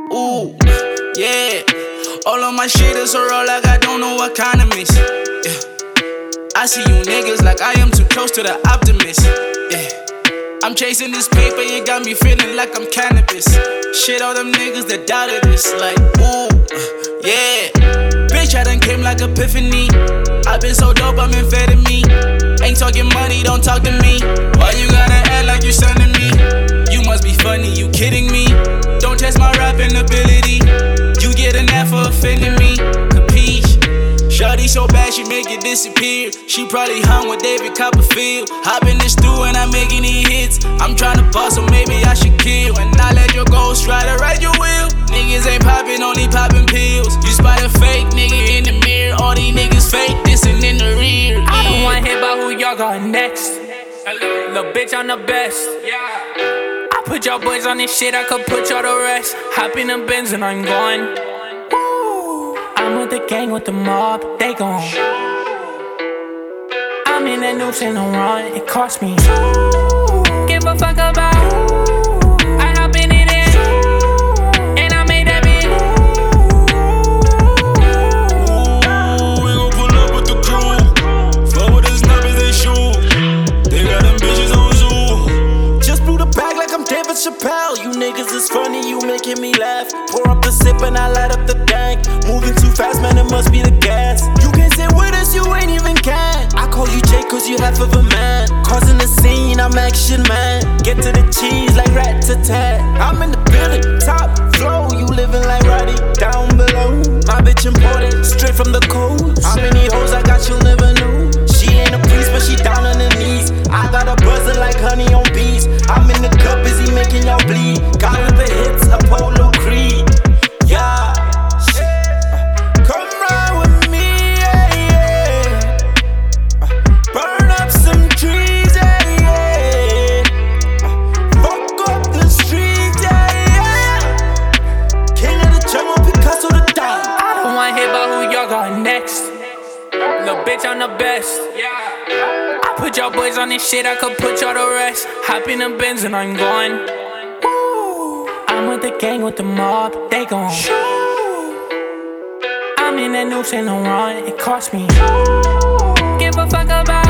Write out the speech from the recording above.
Ooh, yeah. All of my shit is so raw like I don't know what kind of miss. Yeah. I see you niggas like I am too close to the optimist. Yeah. I'm chasing this paper, you got me feeling like I'm cannabis. Shit, all them niggas that doubted this, like, ooh, yeah. Bitch, I done came like epiphany. I been so dope, I'm amphetamine. Ain't talking money, don't talk to me. Why you gotta act like you're stunning me? You must be funny, you kidding me? Don't test my rapping ability. You get an F for offending me, capiche? Shawty so bad she make it disappear. She probably hung with David Copperfield. Hop in the stew and I'm making these hits. I'm tryna bust, so maybe I should kill. And not let your ghost try to ride your wheel. Niggas ain't popping, only popping pills. You spot a fake nigga in the mirror. All these niggas fake, dissing in the rear. I don't wanna hear about who y'all got next. Lil' bitch, I'm the best. I put y'all boys on this shit, I could put y'all to rest. Hop in the Benz and I'm gone. I'm with the gang, with the mob, they gone. I'm in that new shit, no run, it cost me. Give a fuck about. I hop in it and I made that bitch. Ooh, we gon' pull up with the crew. Fuck with the snappers, they shoot. They got them bitches on zoo. Just blew the bag like I'm David Chappelle. You niggas is funny, you making me laugh. Pour up the sip and I light up the dank. Moving too fast, man, it must be the gas. You can't sit with us, you ain't even can. I call you Jay cause you half of a man. Causing the scene, I'm action man. Get to the cheese like rat-tat-tat. I'm in the building, top flow. You living like Roddy, down below. My bitch imported, straight from the coast. How many hoes I got, you'll never know. She ain't a priest, but she down on her knees. I got a buzzer like honey on bees. I'm in the cup, busy making y'all bleed. Got with the hits, Apollo Creed. Yeah. Come ride with me, yeah, yeah. Burn up some trees, yeah, yeah. Fuck up the streets, yeah, yeah. King of the jungle, Picasso the dime. I don't wanna hear about who y'all got next. Lil' bitch, I'm the best. I put y'all boys on this shit, I could put y'all to rest. Hop in the Benz and I'm gone. I'm with the gang, with the mob, they gone. I'm in that new shit, no run, it cost me. Give a fuck about.